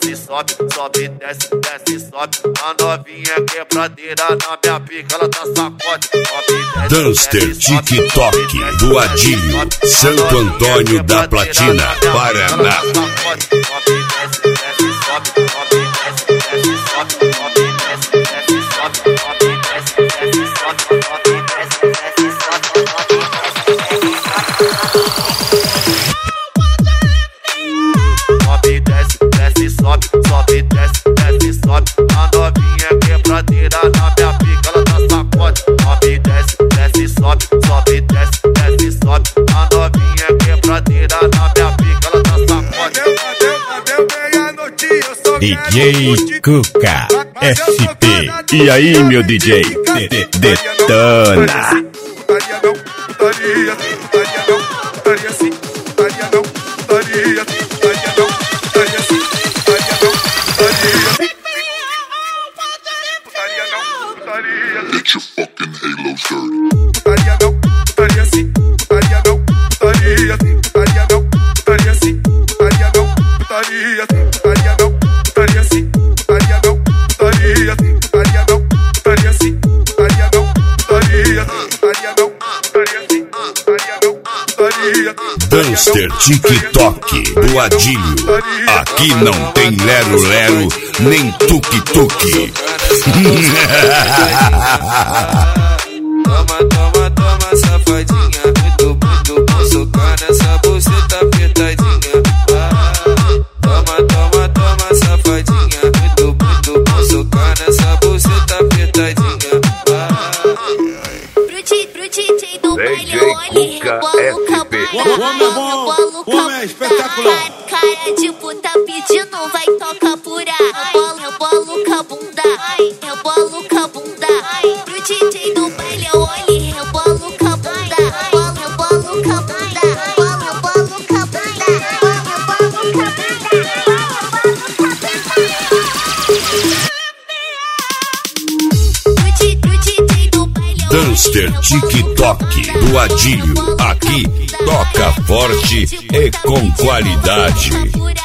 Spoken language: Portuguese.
desce, sobe, sobe, desce, desce, sobe. A novinha quebradeira na minha pica, ela tá sacode. Duster TikTok do Adílio, Santo Antônio da Platina, Paraná. Sobe, sobe, desce, desce, sobe. A novinha quebradeira na minha pica, ela tá sacode. Sobe, desce, desce, sobe, sobe, desce, desce, sobe. A novinha quebradeira na minha pica, ela tá sacode. DJ Cuca SP. E aí, meu DJ? Detona. Get your fucking halos dirty. Putaria não, putaria sim, putaria não, putaria sim, putaria não, putaria sim, putaria não, putaria sim, putaria não, putaria sim, putaria não, putaria sim, putaria não, putaria sim, putaria não, putaria sim, putaria não, putaria sim, putaria não, putaria. Duster TikTok do Adílio. Aqui não tem lero-lero, nem tuk-tuk. Toma, toma, toma, safadinha. Muito, muito bom socar nessa buceta apertadinha. Toma, toma, toma, safadinha. Muito, muito bom socar nessa buceta apertadinha. Pro DJ do baile, olhe, rebolo Homem é espetacular. Cara de puta pedindo, vai tocar pura. Rebolo com a bunda, rebolo com a bunda. Pro DJ do baile, olhe, rebolo com a bunda. Rebolo com a bunda, rebolo com a bunda, rebolo com a bunda. Duster TikTok do Adílio. Aqui toca forte e com qualidade.